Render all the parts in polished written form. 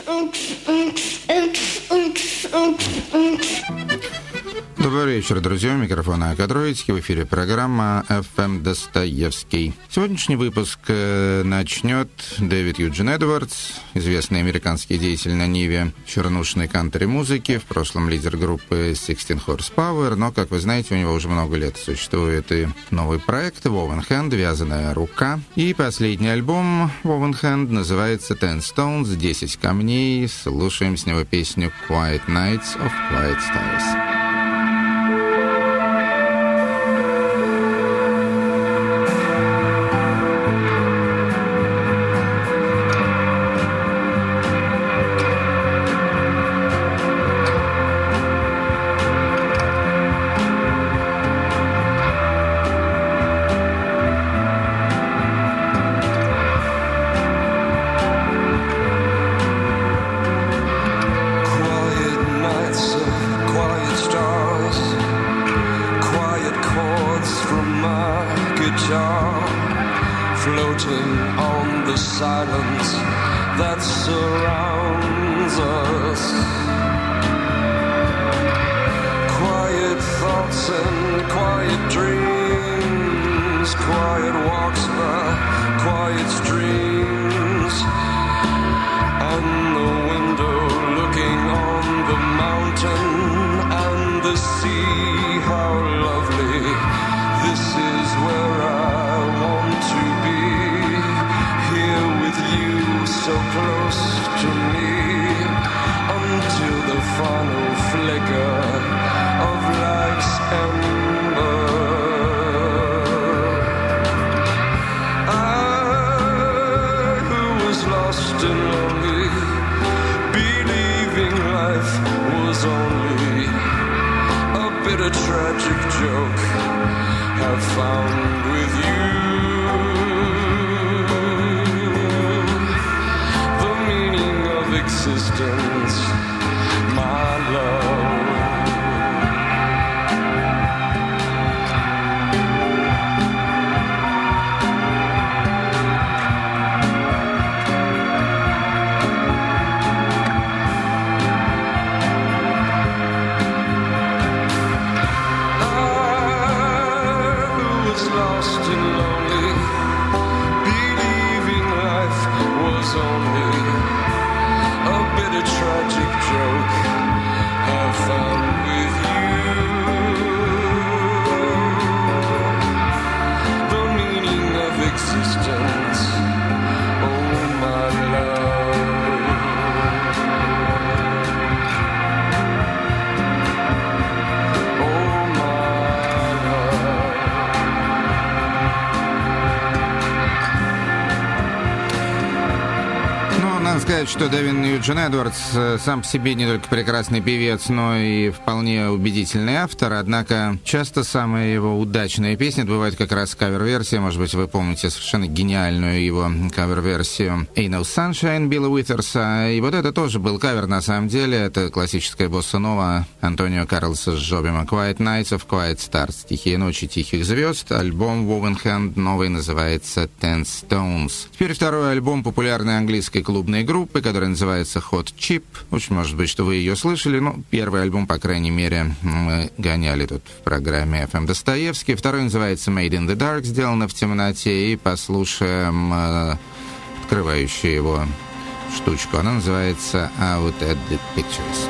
Добрый вечер, друзья. У микрофона Акадроицкий. В эфире программа FM Достоевский. Сегодняшний выпуск начнет Дэвид Юджин Эдвардс, известный американский деятель на ниве чернушной кантри-музыки, в прошлом лидер группы 16 Horsepower, но, как вы знаете, у него уже много лет существует и новый проект Woven Hand, «Вязаная рука». И последний альбом Woven Hand называется Ten Stones, 10 камней. Слушаем с него песню Quiet Nights of Quiet Stars. Floating on the silence that surrounds us. Quiet thoughts and quiet dreams, quiet walks by quiet streams, and the window looking on the mountain and the sea. How lovely, this is where I want to be, here with you so close to me, until the final flicker of life's ember. I, who was lost and lonely, believing life was only a bitter tragic joke, have found with you the meaning of existence, my love. Lost and lonely, believing life was only a bitter tragic joke, have found with you the meaning of existence, oh my love. Надо сказать, что Дэвид Юджин Эдвардс сам по себе не только прекрасный певец, но и вполне убедительный автор, однако часто самые его удачные песни бывают как раз кавер-версия. Может быть, вы помните совершенно гениальную его кавер-версию «Ain't No Sunshine» Билла Уитерса. И вот это тоже был кавер на самом деле. Это классическая босса-нова Антонио Карлоса с Джобима. «Quiet Nights of Quiet Stars» — «Тихие ночи тихих звезд». Альбом Woven Hand новый называется Ten Stones. Теперь второй альбом популярной английской клубной группы, которая называется Hot Chip. Очень может быть, что вы ее слышали, но первый альбом, по крайней мере, мы гоняли тут в программе FM Достоевский. Второй называется Made in the Dark, сделано в темноте, и послушаем открывающую его штучку. Она называется Out at the Pictures.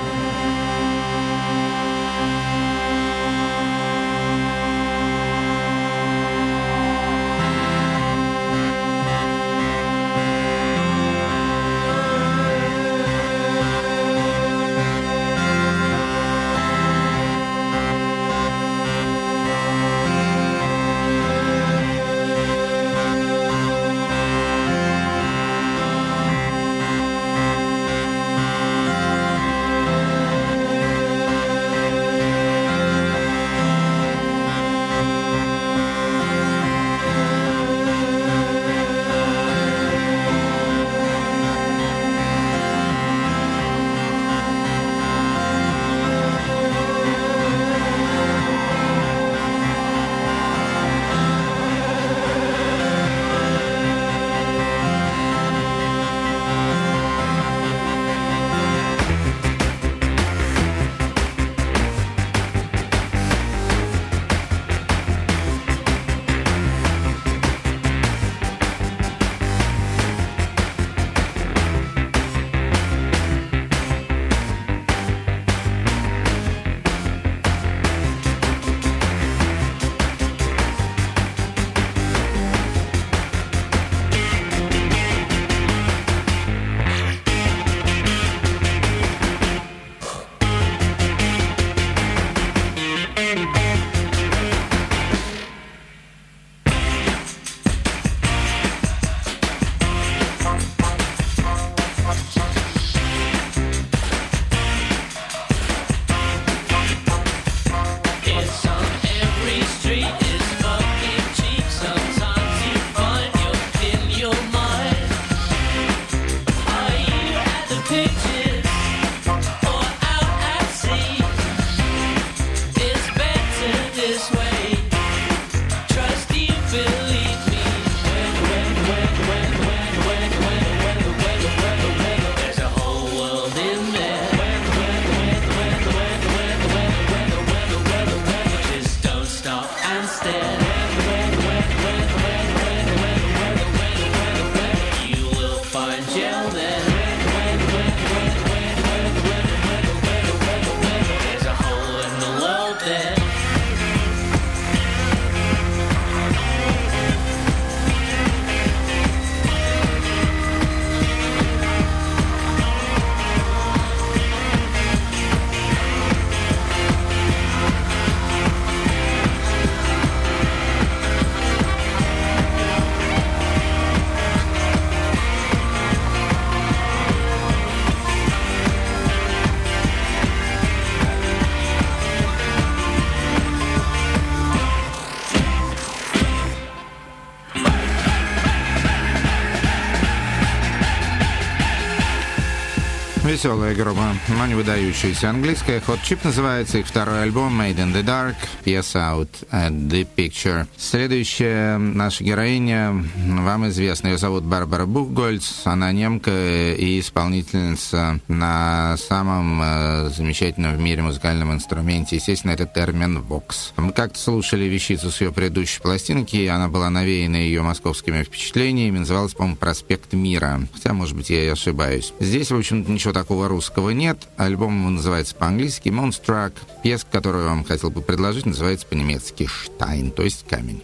Веселая группа, но не выдающаяся. Английская Hot Chip называется, их второй альбом Made in the Dark, пьеса Out at the Picture. Следующая наша героиня, вам известна, ее зовут Барбара Бухгольц, она немка и исполнительница на самом замечательном в мире музыкальном инструменте, естественно, это термин Vox. Мы как-то слушали вещицу с ее предыдущей пластинки, она была навеяна ее московскими впечатлениями, называлась, по-моему, «Проспект Мира», хотя, может быть, я и ошибаюсь. Здесь, в общем-то, ничего такого русского нет. Альбом называется по-английски «Moonstruck». Пьеска, которую я вам хотел бы предложить, называется по-немецки «Штайн», то есть «камень».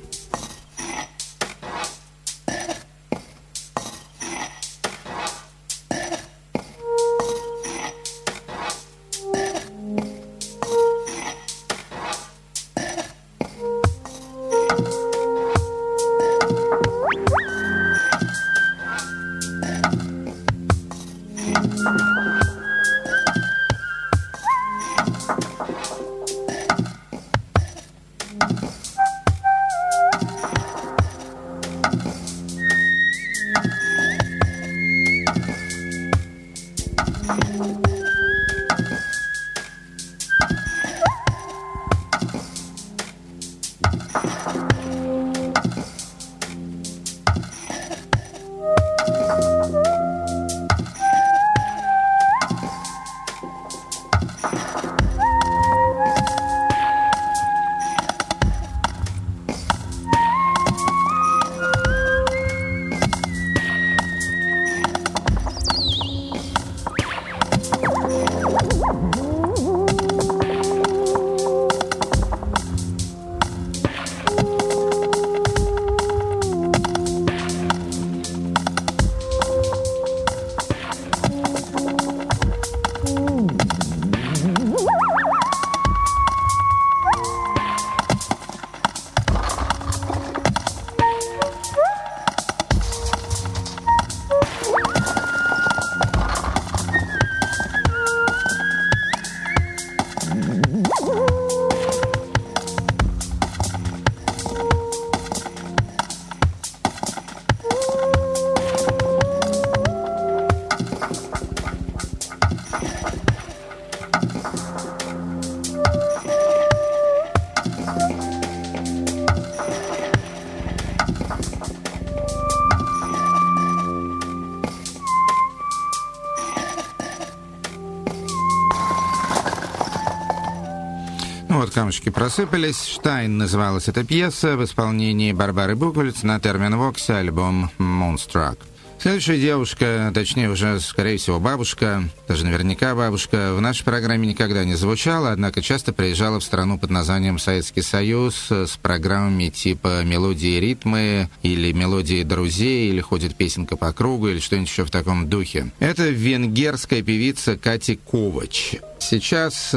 Камушки просыпались. «Штайн» называлась эта пьеса в исполнении Барбары Бухгольц на термин Vox, альбом «Moonstruck». Следующая девушка, точнее уже, скорее всего, бабушка, даже наверняка бабушка, в нашей программе никогда не звучала, однако часто приезжала в страну под названием Советский Союз с программами типа «Мелодии и ритмы» или «Мелодии друзей», или «Ходит песенка по кругу», или что-нибудь еще в таком духе. Это венгерская певица Кати Ковач. Сейчас,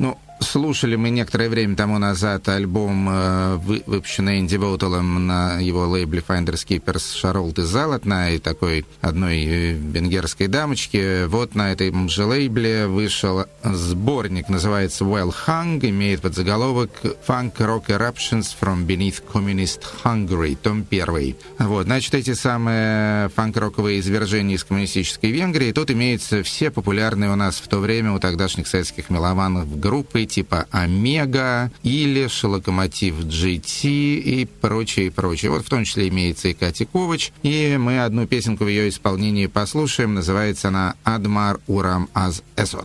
слушали мы некоторое время тому назад альбом, выпущенный Энди Воутелом на его лейбле Finders Keepers «Шаролты Залатна», и такой одной венгерской дамочки. Вот на этом же лейбле вышел сборник, называется «Well Hung», имеет подзаголовок «Funk Rock Eruptions from Beneath Communist Hungary», том 1. Вот, значит, эти самые фанк-роковые извержения из коммунистической Венгрии, тут имеются все популярные у нас в то время у тогдашних советских меломанов группы типа «Омега» или «Локомотив GT» и прочее. Вот в том числе имеется и Катя Ковач. И мы одну песенку в ее исполнении послушаем. Называется она «Адмар Урам аз Эсот».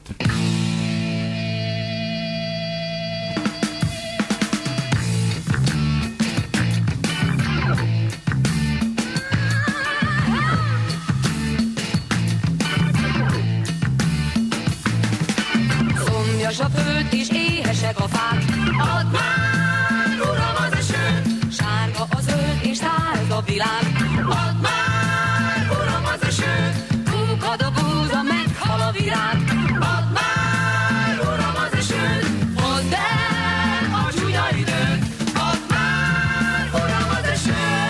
zöld és éhesek a fák. Add már, uram, az esőt, sárga a zöld és száraz a világ. Add már, uram, az esőt, kukad a búza, meghal a virág. Add már, uram, az esőt, mondd el a csúnya időt. Add már, uram, az esőt.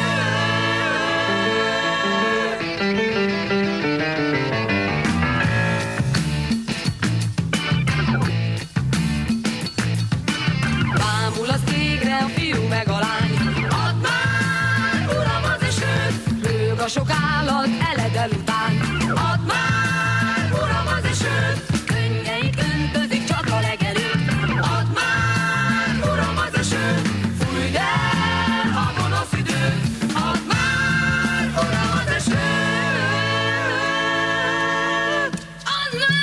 Bámul az égre a fiú meg a lány. Add már, uram, az esőt, lőg a sok állat eledel után. Add már, uram, az esőt, könnyeit öntözik csak a legelőt. Add már, uram, az esőt, fújd el a gonosz időt. Add már, uram, az esőt. Add már.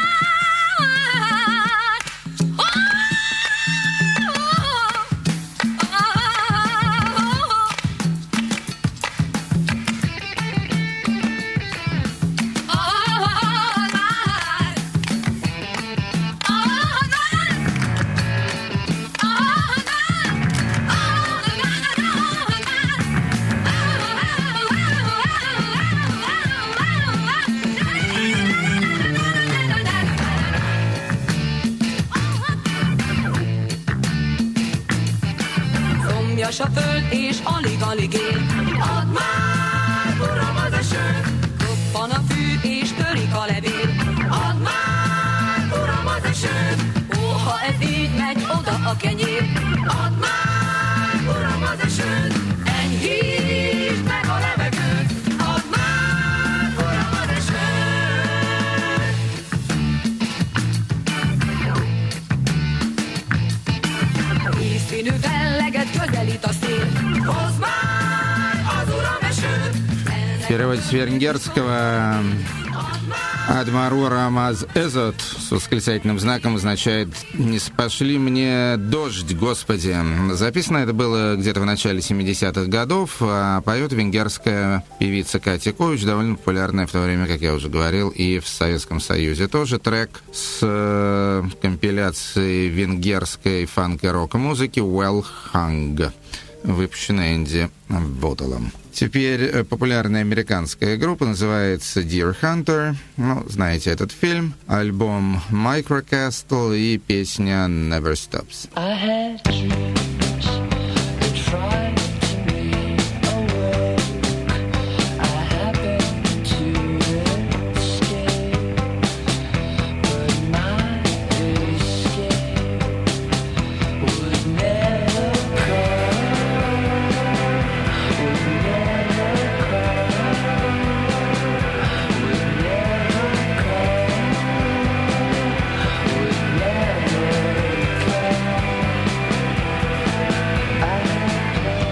Szomjas a föld és alig-alig él. Add már, uram, az esőt, koppan a fű és törik a levél. Add már, uram, az esőt, ó, ha ez így megy, oda a kenyér. Add már, uram, az esőt, enyhítsd meg a levegőt. Add már, uram, az esőt. Vízszínű felleget közelít a szél. Hozd már az uram esőt. В переводе с венгерского «Адмарурам аз эзот» с восклицательным знаком означает «Не спошли мне дождь, Господи». Записано это было где-то в начале 70-х годов, а поет венгерская певица Катя Кович, довольно популярная в то время, как я уже говорил, и в Советском Союзе. Тоже трек с компиляции венгерской фанк- и рок-музыки «Well Hung», выпущенной Энди Водолом. Теперь популярная американская группа называется Deer Hunter. Ну, знаете этот фильм, альбом Microcastle и песня Never Stops. I had dreams that frightened me awake. I happened to escape, but my escape would never I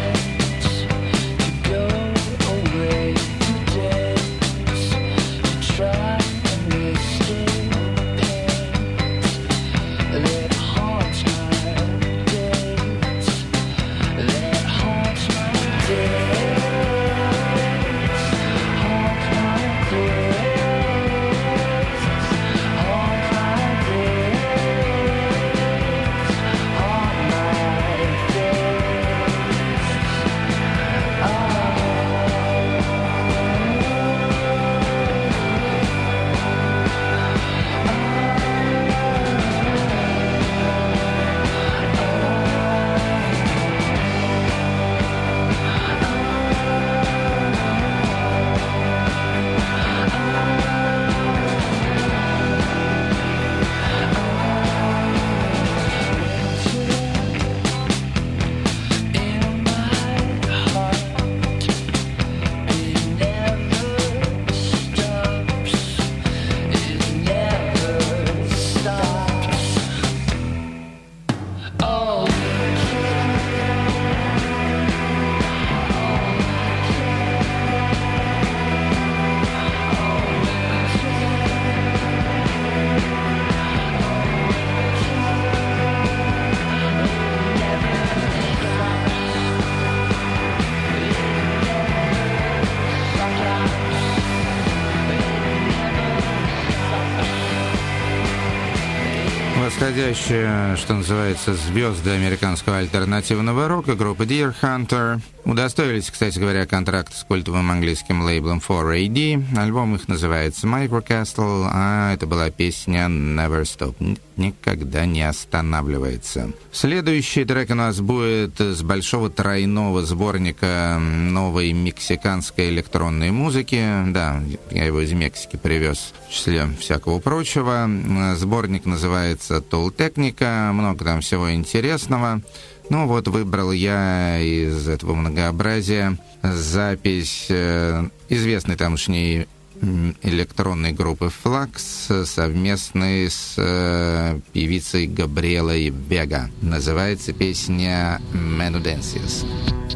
Восходящие, что называется, звезды американского альтернативного рока группы Deer Hunter удостоились, кстати говоря, контракта с культовым английским лейблом 4AD. Альбом их называется Microcastle, а это была песня Never Stop, никогда не останавливается. Следующий трек у нас будет с большого тройного сборника новой мексиканской электронной музыки. Да, я его из Мексики привез в числе всякого прочего. Сборник называется Толтехника, много там всего интересного. Ну вот, выбрал я из этого многообразия запись известной тамошней электронной группы Flux, совместной с певицей Габриэлой Вега. Называется песня «Menudencias».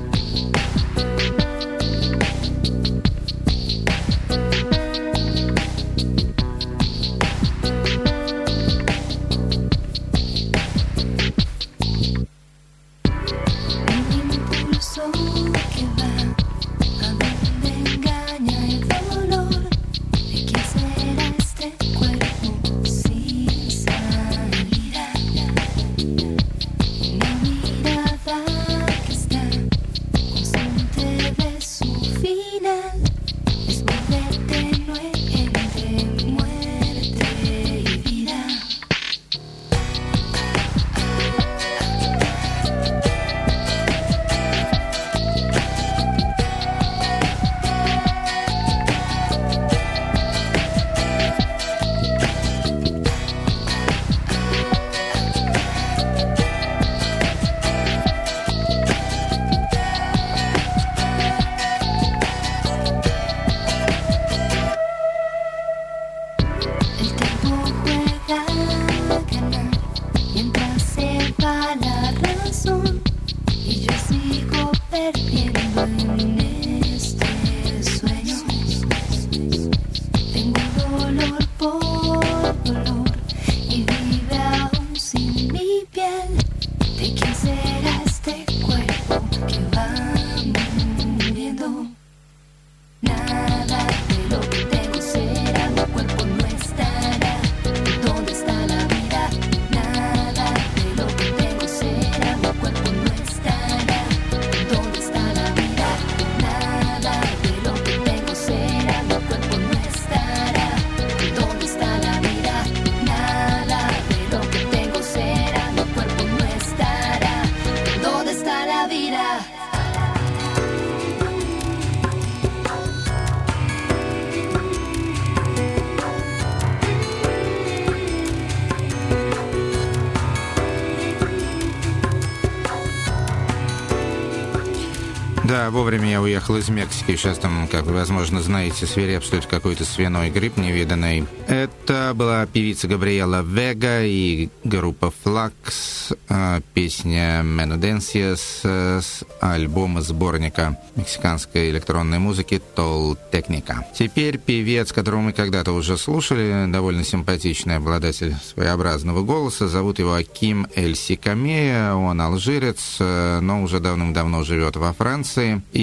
Да, вовремя я уехал из Мексики. Сейчас там, как вы, возможно, знаете, свирепствует какой-то свиной грипп невиданный. Это была певица Габриэла Вега и группа Flux. Песня «Menudencias» с альбома сборника мексиканской электронной музыки «Толтехника». Теперь певец, которого мы когда-то уже слушали, довольно симпатичный обладатель своеобразного голоса. Зовут его Аким Эль-Сикамея. Он алжирец, но уже давным-давно живет во Франции.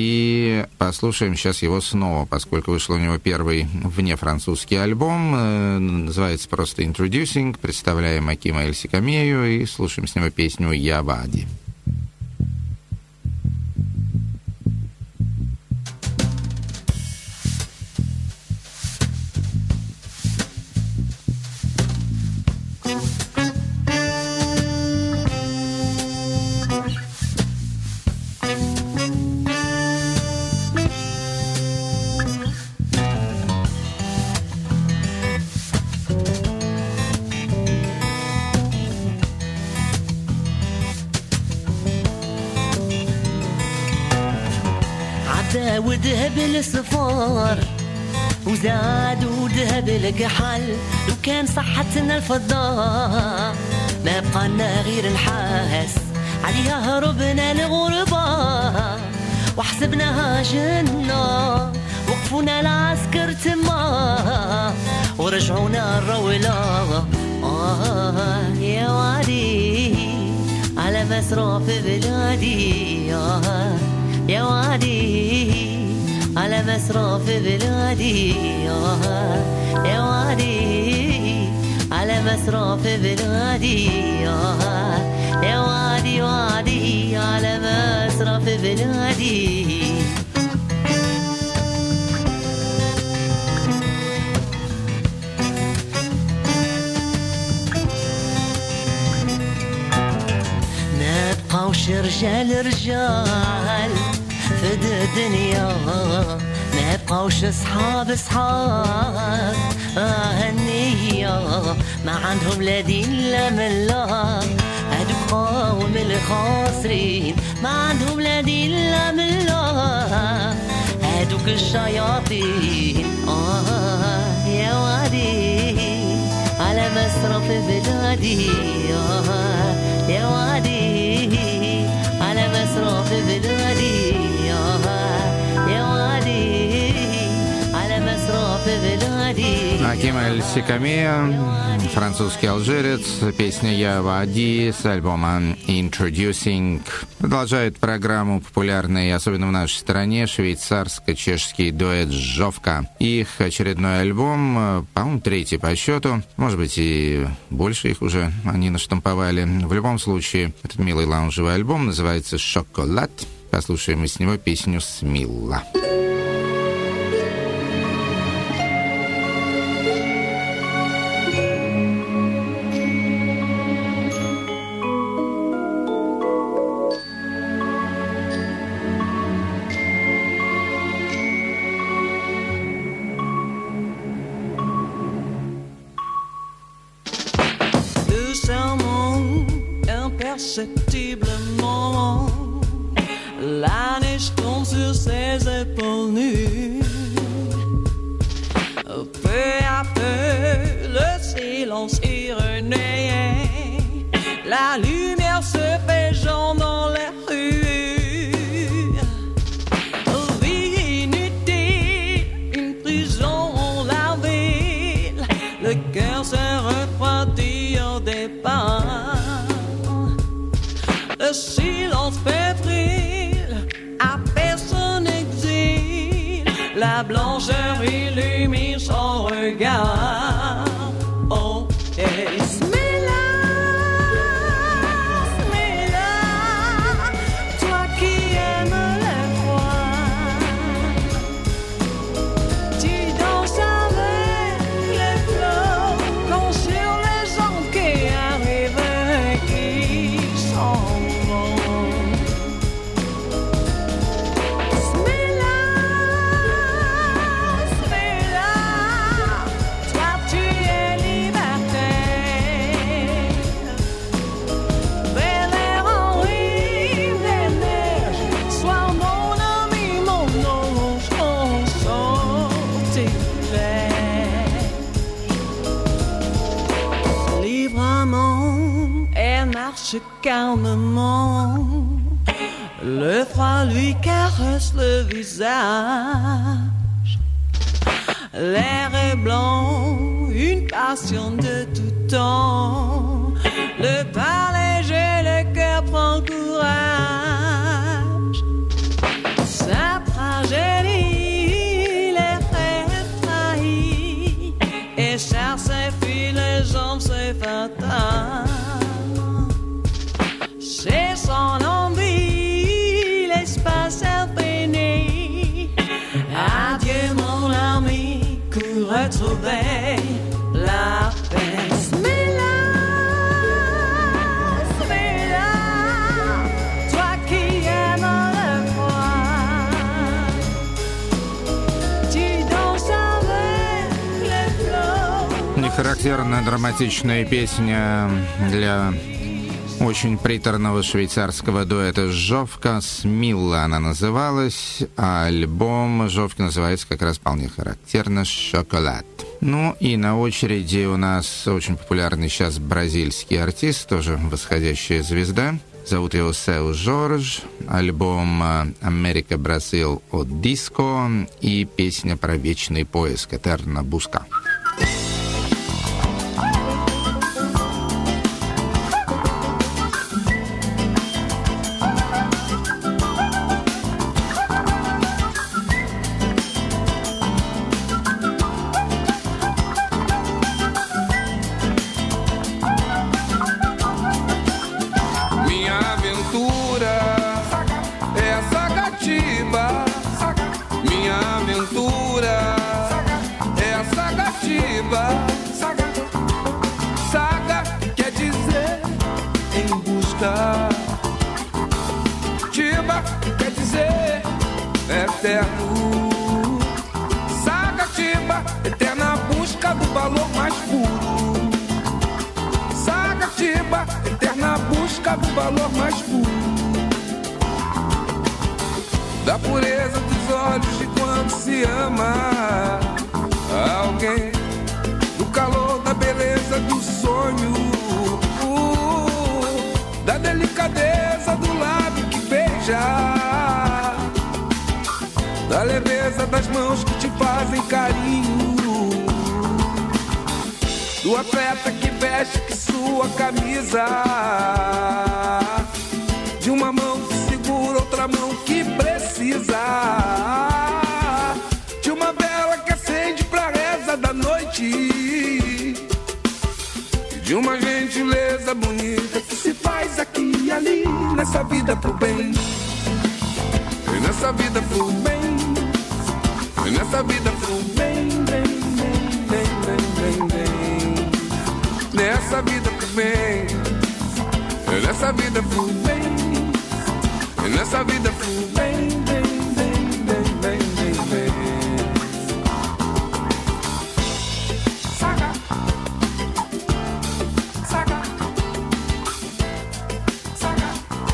И послушаем сейчас его снова, поскольку вышел у него первый внефранцузский альбом. Называется просто «Introducing». Представляем Акима Эль-Сикамею и слушаем с него песню «Я Вади». وذهب الصفار وزاد وذهب الكحل لو كان صحتنا الفضاء ما بقالنا غير نحاس عليها هربنا الغربة وحسبناها جنة وقفونا العسكر تما ورجعونا الرولة يا وادي على مسرف بلادي يا وادي على مسرف بلادي يا وادي على مسرى في بلادي يا وادي وادي على مسرى في بلادي نبقاوش رجال رجال في الدنيا نبقاوش صحاب صحاب هالنية ما عندهم لا دين لا ملة هادو قوم الخاسرين ما عندهم لا دين لا ملة هادوك الشياطين يا وادي على مصرف بلادي يا وادي على مصرف بلادي يا وادي على مصرف بلادي. Аким Эль-Сикамия, французский алжирец, песня «Я Вади» с альбома «Introducing». Продолжает программу популярный, особенно в нашей стране, швейцарско-чешский дуэт «Жовка». Их очередной альбом, по-моему, третий по счету, может быть, и больше их уже они наштамповали. В любом случае, этот милый лаунжевый альбом называется «Шоколад». Послушаем из него песню «Смилла». Imperceptiblement, la neige tombe sur ses épaules nues. Peu à peu, le silence irénéen, la lumière se fait jaune dans les rues. Vie inutile, une prison en la ville, le cœur se refroidit au départ. Le silence fébrile appelle son exil. La blancheur illumine son regard. Oh, yeah. Smilla, Smilla, toi qui aimes le froid, tu danses avec les flots, comme sur les ondes qui arrivent et qui sont. Calmement, le froid lui caresse le visage. L'air est blanc, une passion de tout temps. Le pas léger, le cœur prend courage. Sa tragédie, les rêves trahis, et chaque s'effuit, les jambes se fatales. C'est son envie, l'espace infini. Adieu mon ami, cours retrouver la paix. Smilla, Smilla, toi qui aimes le froid, tu danses avec les flots. Нехарактерная драматичная песня для очень приторного швейцарского дуэта «Жовка». «Смилла» она называлась, а альбом «Жовки» называется как раз вполне характерно «Шоколад». Ну и на очереди у нас очень популярный сейчас бразильский артист, тоже восходящая звезда. Зовут его Сеу Жорж, альбом «Америка Бразил от Диско» и песня про вечный поиск «Этерна Буска». eterno. Sagatiba, eterna busca do valor mais puro. Sagatiba, eterna busca do valor mais puro. Da pureza dos olhos de quando se ama alguém, do calor da beleza do sonho, da delicadeza do lábio que beija, da leveza das mãos que te fazem carinho, do atleta que veste que sua camisa, de uma mão que segura outra mão que precisa, de uma vela que acende pra reza da noite, de uma gentileza bonita que se faz aqui e ali, nessa vida pro bem, e nessa vida pro bem, e nessa vida pro bem, bem, bem, bem, bem, bem, nessa vida pro bem, e nessa vida pro bem, e nessa vida pro bem, bem, bem, bem, bem, bem, bem. Saga, saga, saga.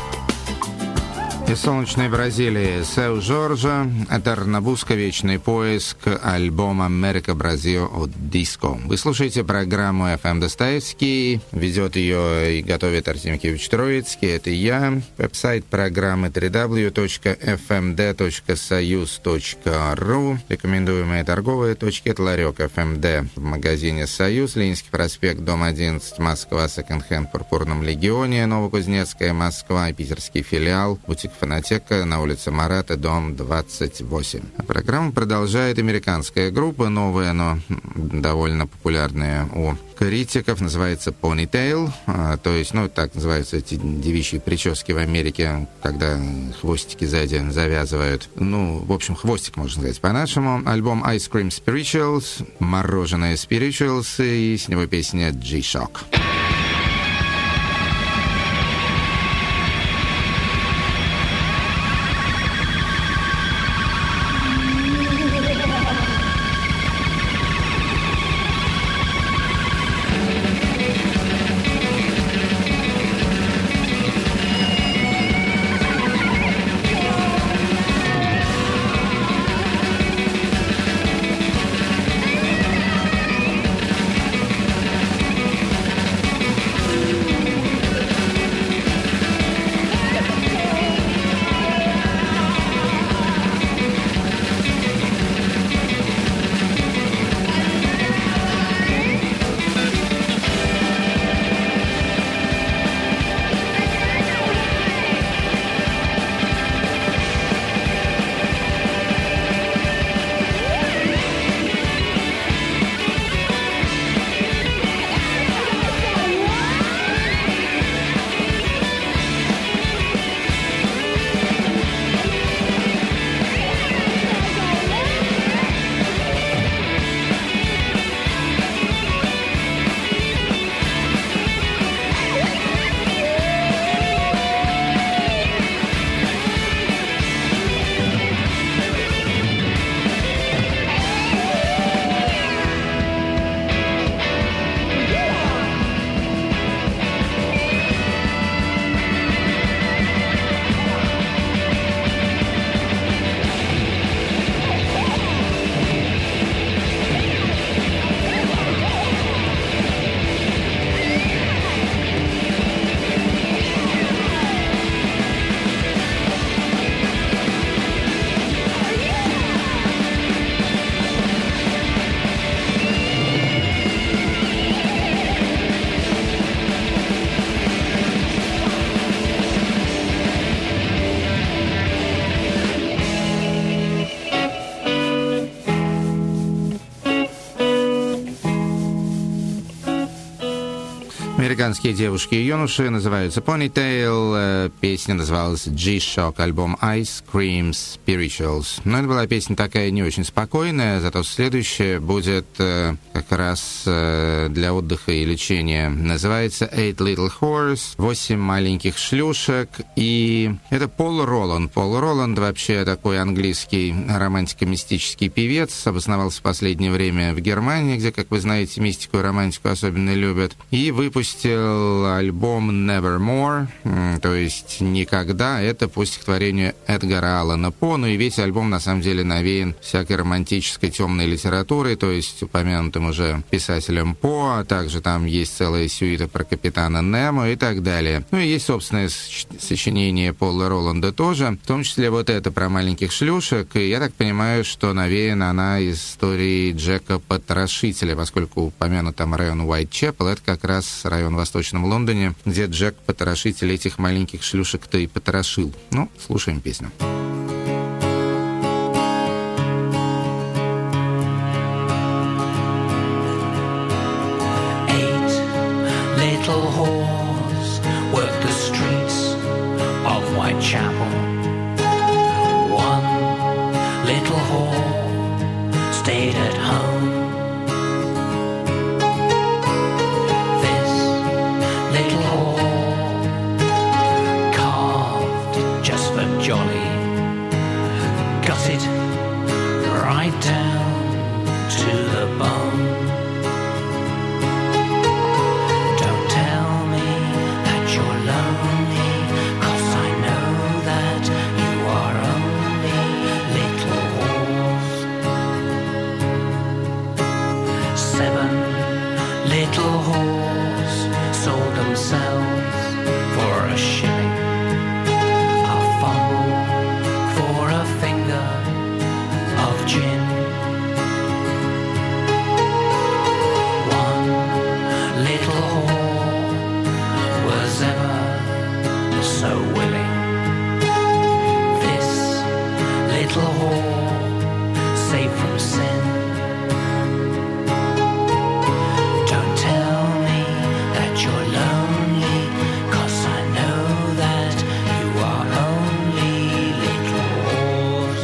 Из солнечной Бразилии Сеу Жоржа, Этернобуска, вечный поиск, альбом «Америка Бразио» от Диско. Вы слушаете программу FM Достоевский, ведет ее и готовит Артемий Киевич Троицкий, это я. Веб-сайт программы www.fmd.soyuz.ru. Рекомендуемые торговые точки — это ларек FMD в магазине «Союз», Ленинский проспект, дом 11, Москва, секонд-хенд в Пурпурном Легионе, Новокузнецкая, Москва, и питерский филиал, бутик «Фонотека» на улице Марата, дом 28. Программу продолжает американская группа, новая, но довольно популярная у критиков, называется Ponytail, то есть, ну, так называются эти девичьи прически в Америке, когда хвостики сзади завязывают. Ну, в общем, хвостик, можно сказать по-нашему. Альбом Ice Cream Spirituals, мороженое Spirituals, и с него песня G-Shock. Американские девушки и юноши, называются Ponytail, песня называлась G-Shock, альбом Ice Cream Spirituals. Но это была песня такая не очень спокойная, зато следующая будет как раз для отдыха и лечения. Называется Eight Little Whores, 8 маленьких шлюшек, и это Пол Роланд. Пол Роланд вообще такой английский романтико-мистический певец, обосновался в последнее время в Германии, где, как вы знаете, мистику и романтику особенно любят, и выпустил альбом Nevermore, то есть «Никогда». Это по стихотворению Эдгара Аллана По, ну и весь альбом на самом деле навеян всякой романтической темной литературой, то есть упомянутым уже писателем По, а также там есть целая сюита про капитана Немо и так далее. Ну и есть собственное сочинение Пола Роланда тоже, в том числе вот это про маленьких шлюшек, и я так понимаю, что навеяна она из истории Джека Потрошителя, поскольку упомянут там район Уайтчепел, это как раз район в Восточном Лондоне, где Джек Потрошитель этих маленьких шлюшек-то и потрошил. Ну, слушаем песню. Whitechapel. One little whore stayed at home. This little whore carved just for jolly, got it right down to the bone. Don't tell me that you're lonely, 'cause I know that you are only little whores. 7 little whores sold themselves for a shilling, a fumble for a finger of gin. One little whore was ever so willing. This little whore saved from sin. Don't tell me that you're lonely, 'cause I know that you are only little whores.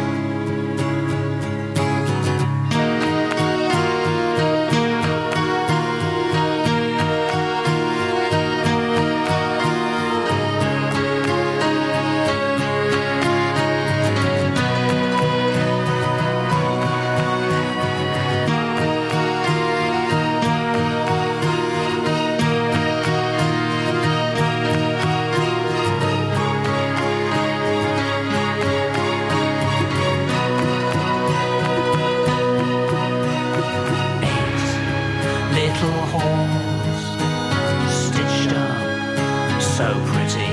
Little whores stitched up so pretty.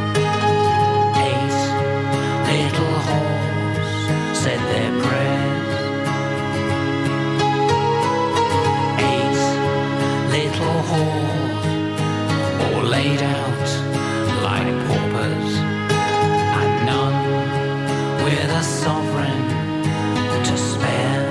8 little whores said their prayers. 8 little whores all laid out like paupers, and none with a sovereign to spare.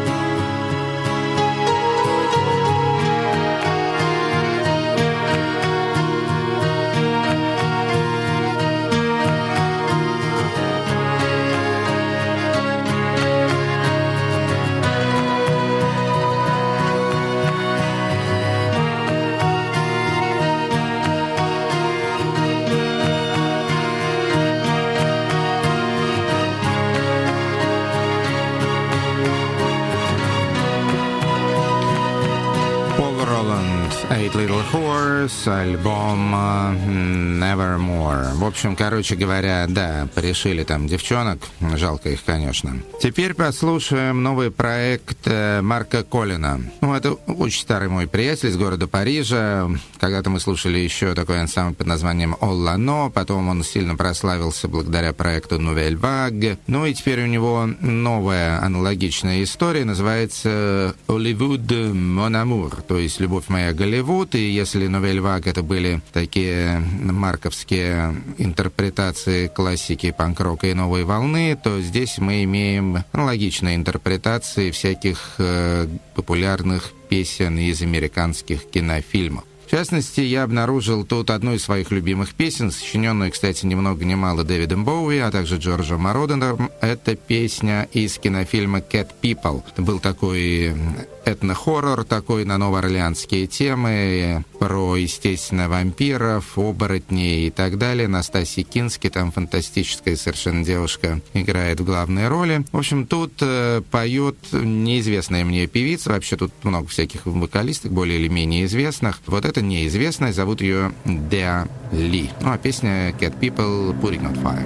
Eight Little Whores, альбом Nevermore. В общем, короче говоря, да, порешили там девчонок, жалко их, конечно. Теперь послушаем новый проект Марка Коллина. Ну, это очень старый мой приятель из города Парижа. Когда-то мы слушали еще такой ансамбль под названием Оллано, потом он сильно прославился благодаря проекту Nouvelle Vague. Ну и теперь у него новая аналогичная история, называется Hollywood Mon Amour, то есть «Любовь моя, Голливуд». И если Nouvelle Vague это были такие марковские интерпретации классики панк-рока и новой волны, то здесь мы имеем аналогичные интерпретации всяких популярных песен из американских кинофильмов. В частности, я обнаружил тут одну из своих любимых песен, сочиненную, кстати, ни много ни мало Дэвидом Боуи, а также Джорджем Мородером. Это песня из кинофильма «Cat People». Был такой этно-хоррор, такой на новоорлеанские темы, про, естественно, вампиров, оборотней и так далее. Настасья Кински, там фантастическая совершенно девушка, играет в главной роли. В общем, тут поет неизвестная мне певица, вообще тут много всяких вокалисток, более или менее известных. Вот эта неизвестная, зовут ее Деа Ли. Ну, а песня «Cat People Putting on Fire».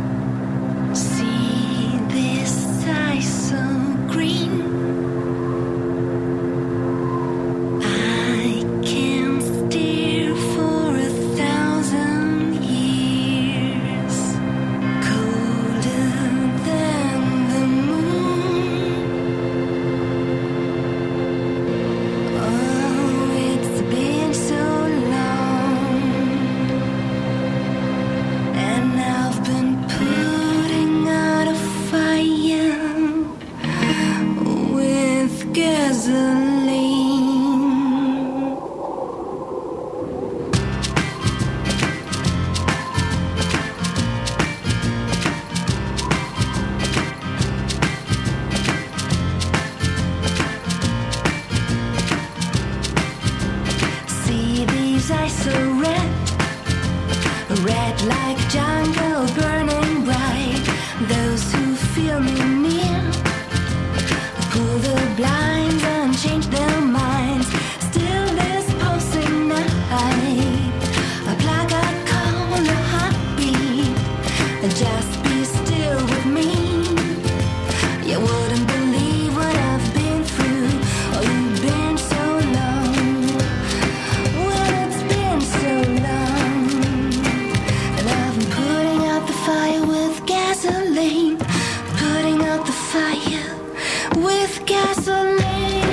See this sky so green. I can stare for 1,000 years, colder than the moon. Oh, it's been so long, and I've been putting out a fire with gasoline. See these eyes so red, red like jungle burning bright. Those who feel me near pull the blinds and change their minds. Still this pulsing night, a plague I call a heartbeat. Just be still with me. You wouldn't believe what I've been through. Oh, you've been so long. Well, it's been so long, and I've been putting out the fire with gasoline, putting out the fire with gasoline.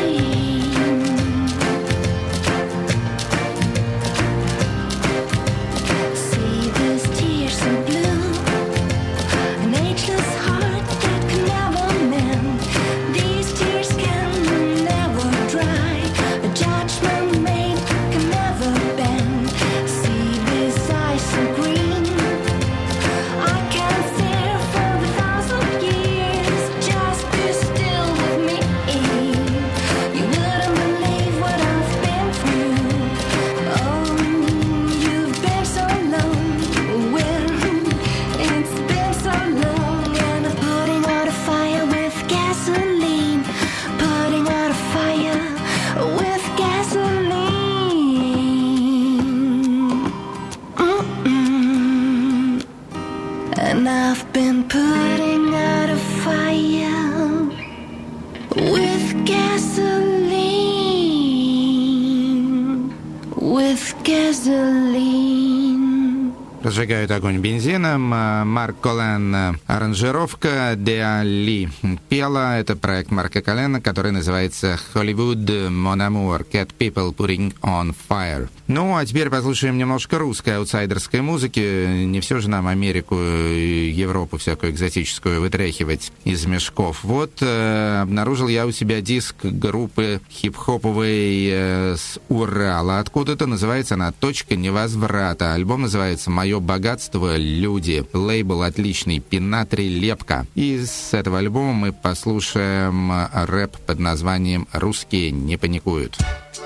See these tears so blue, an ageless heart that can never mend. These tears can never dry, a judgment made can never bend. See these eyes so green, I can stare for 1,000 years. Just be still with me. You wouldn't believe what I've been through. Oh, you've been so long. Well, it's been so long, and I'm putting out a fire with gasoline, putting out a fire with gasoline. And I've been putting out a fire with gasoline, with gasoline. Разжигают огонь бензином. Марк Колен аранжировка, Деа Ли пела. Это проект Марка Колена, который называется «Hollywood Mon Amour, Cat People Putting on Fire». Ну, а теперь послушаем немножко русской аутсайдерской музыки. Не все же нам Америку и Европу всякую экзотическую вытряхивать из мешков. Вот обнаружил я у себя диск группы хип-хоповой с Урала. Откуда-то называется она «Точка невозврата». Альбом называется «Мое богатство. Люди». Лейбл отличный, Пинатри Лепка. И с этого альбома мы послушаем рэп под названием «Русские не паникуют».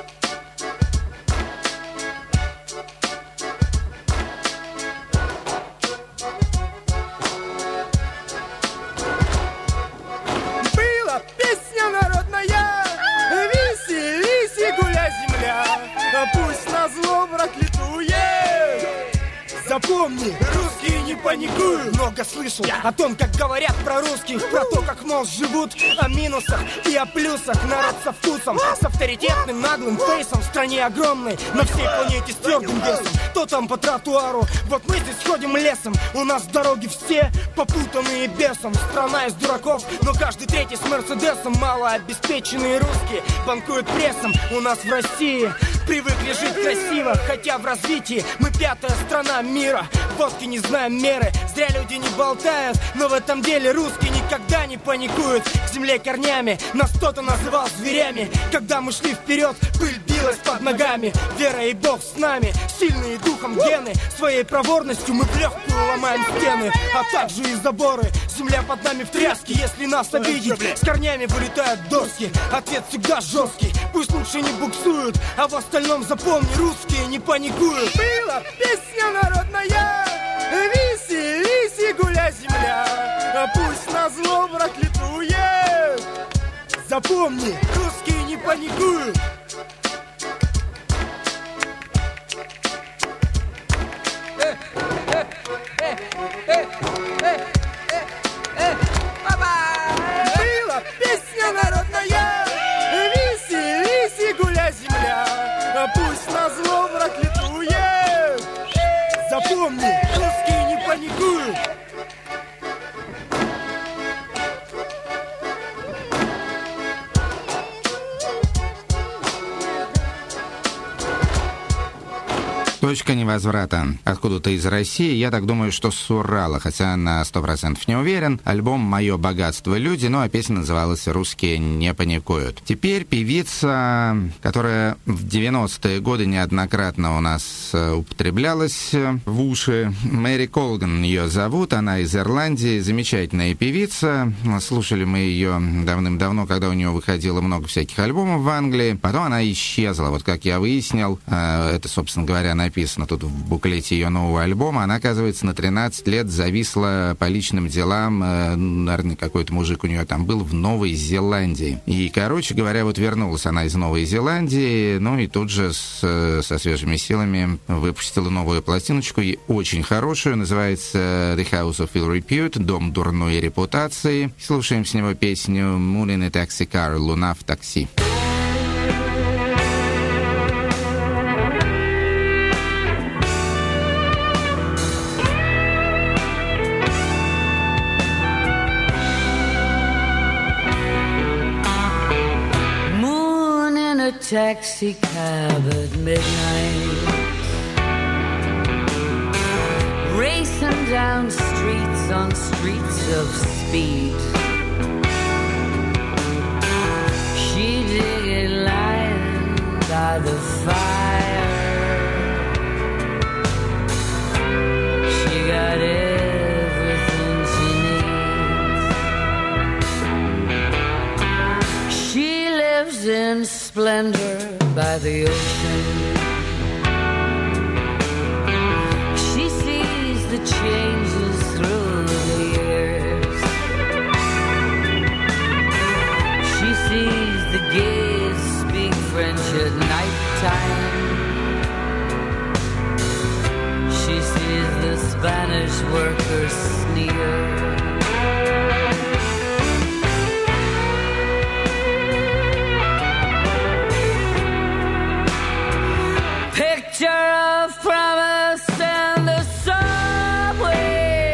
Была песня народная, виси, виси, гуляй, земля, пусть назло враг летует. Запомни, русские не паникуют. Много слышал о том, как говорят про русских, про то, как, мол, живут, о минусах и о плюсах. Народ со вкусом, с авторитетным наглым фейсом, в стране огромной, на всей планете с твердым весом. Кто там по тротуару? Вот мы здесь ходим лесом. У нас дороги все попутанные бесом. Страна из дураков, но каждый третий с Мерседесом. Малообеспеченные русские банкуют прессом. У нас в России привыкли жить красиво, хотя в развитии мы 5-я страна мира. Водки не знаем меры, зря люди не болтают, но в этом деле русские никогда не паникуют. К земле корнями нас кто-то называл зверями. Когда мы шли вперед, пыль билась под под ногами. Вера и Бог с нами, сильные духом гены. Своей проворностью мы в легкую ломаем стены, а также и заборы. Земля под нами в тряске, если нас обидеть, с корнями вылетают доски. Ответ всегда жесткий, пусть лучше не буксуют, а в остальном запомни, русские не паникуют. Была песня народная, виси, виси, гуляй, земля, а пусть назло враг летует. Запомни, русские не паникуют. Была песня народная, виси, виси, гуляй, земля, а пусть назло враг летует. Запомни, русские не паникуют. Точка невозврата. Откуда-то из России, я так думаю, что с Урала, хотя на 100% не уверен. Альбом «Мое богатство люди», ну а песня называлась «Русские не паникуют». Теперь певица, которая в 90-е годы неоднократно у нас употреблялась в уши. Мэри Колган ее зовут, она из Ирландии, замечательная певица. Слушали мы ее давным-давно, когда у нее выходило много всяких альбомов в Англии. Потом она исчезла, вот как я выяснил, это, собственно говоря, написано тут в буклете ее нового альбома. Она, оказывается, на 13 лет зависла по личным делам. Наверное, какой-то мужик у нее там был в Новой Зеландии. И, короче говоря, вот вернулась она из Новой Зеландии, ну и тут же со свежими силами выпустила новую пластиночку, и очень хорошую, называется The House of Ill Repute, Дом дурной репутации. Слушаем с него песню Moon in a Taxi Car, Луна в такси. Taxi cab at midnight, racing down streets on streets of speed. She did it lying by the fire. She got everything she needs. She lives in splendor by the ocean. She sees the changes through the years. She sees the gays speak French at nighttime. She sees the Spanish workers sneer. Picture of promise and the subway,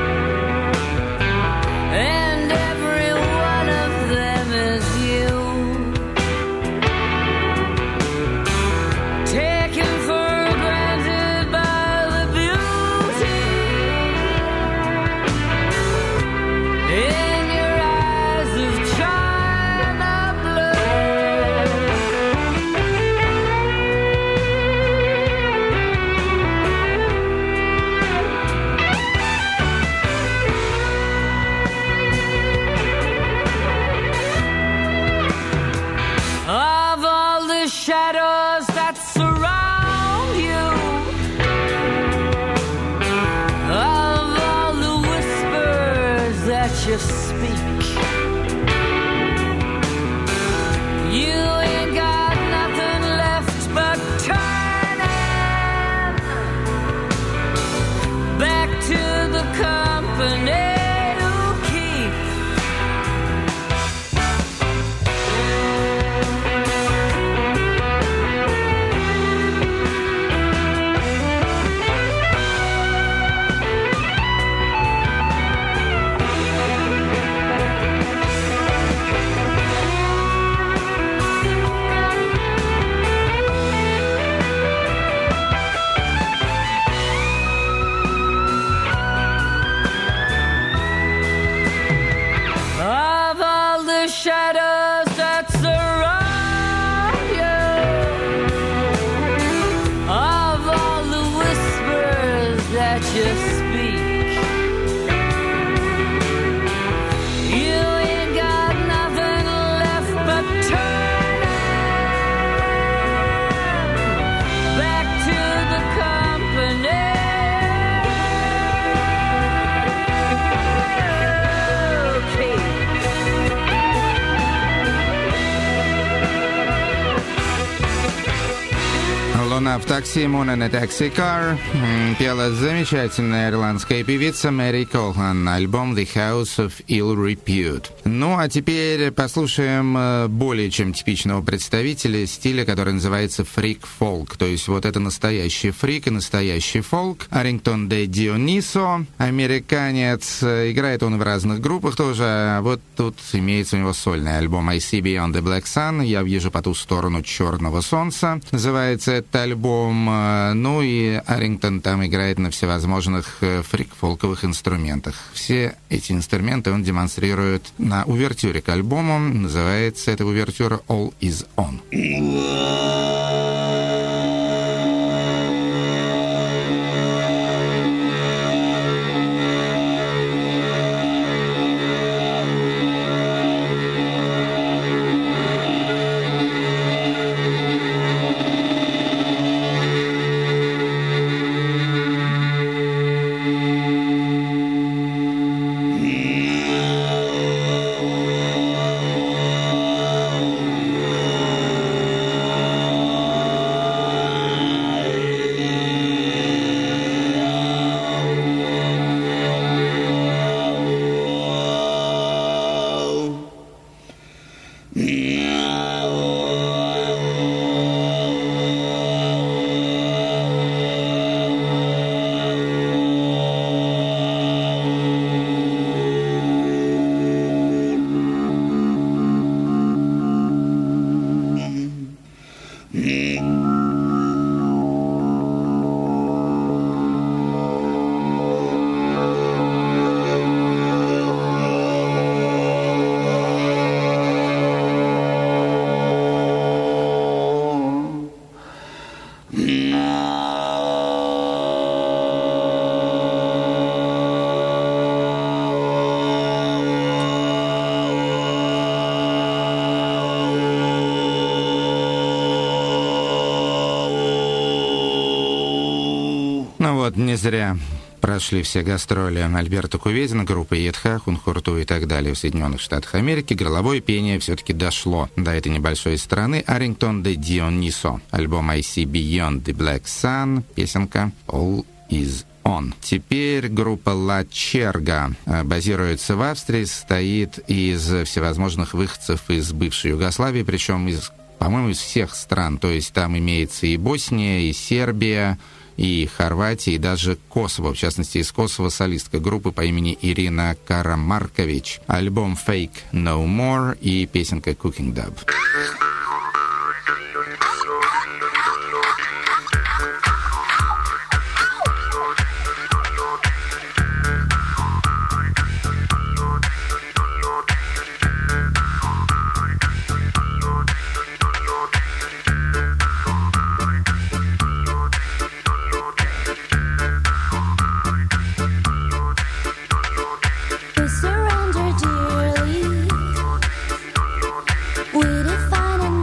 and every one of them is you, taken for granted by the beauty in your eyes of China blue. just speak. You ain't got nothing left but turn back to the company. «Луна в такси», «Moon in a Taxi Car» пела замечательная ирландская певица Мэри Колхан, альбом «The House of Ill Repute». Ну, а теперь послушаем более чем типичного представителя стиля, который называется фрик-фолк. То есть вот это настоящий фрик и настоящий фолк. Аррингтон де Дионисо, американец. Играет он в разных группах тоже. А вот тут имеется у него сольный альбом «I See Beyond the Black Sun». «Я вижу по ту сторону черного солнца». Называется этот альбом. Ну и Аррингтон там играет на всевозможных фрик-фолковых инструментах. Все эти инструменты он демонстрирует на увертюре к альбому. Называется эта увертюра «All Is On». Не зря прошли все гастроли Альберта Куведина, группы Едха, Хунхурту и так далее в Соединенных Штатах Америки. Горловое пение все-таки дошло до этой небольшой страны. Аррингтон де Дионисо. Альбом «I See Beyond the Black Sun». Песенка «All Is On». Теперь группа «Ла Черга» базируется в Австрии, состоит из всевозможных выходцев из бывшей Югославии, причем по-моему, из всех стран. То есть там имеется и Босния, и Сербия, и Хорватия, и даже Косово. В частности, из Косово солистка группы по имени Ирина Карамаркович. Альбом «Fake No More» и песенка «Cooking Dub». We surrender dearly. We define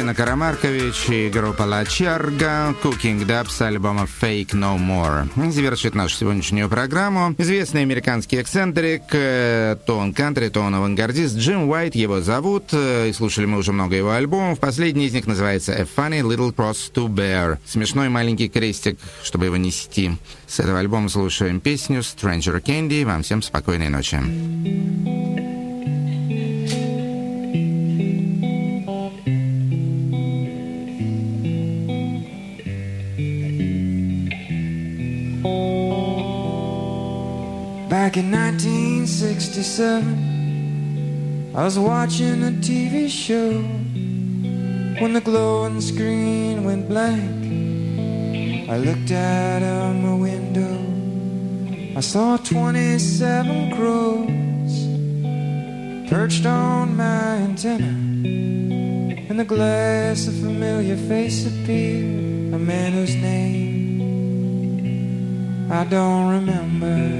Елена Карамаркович и группа La Charga, Cooking Dub с альбома Fake No More. Завершит нашу сегодняшнюю программу известный американский эксцентрик, то он кантри, то он авангардист, Джим Уайт его зовут, и слушали мы уже много его альбомов. Последний из них называется A Funny Little Cross to Bear. Смешной маленький крестик, чтобы его нести. С этого альбома слушаем песню Stranger Candy. Вам всем спокойной ночи. Back in 1967, I was watching a TV show when the glowing screen went blank. I looked out of my window, I saw 27 crows perched on my antenna. In the glass a familiar face appeared, a man whose name I don't remember.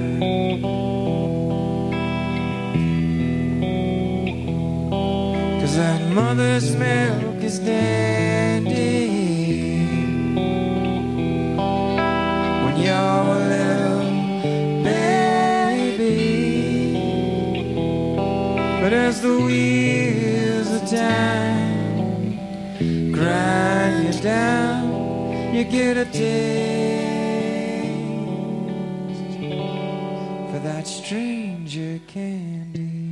'Cause that mother's milk is dandy when you're a little baby. But as the wheels of time grind you down, you get a taste for that stranger candy.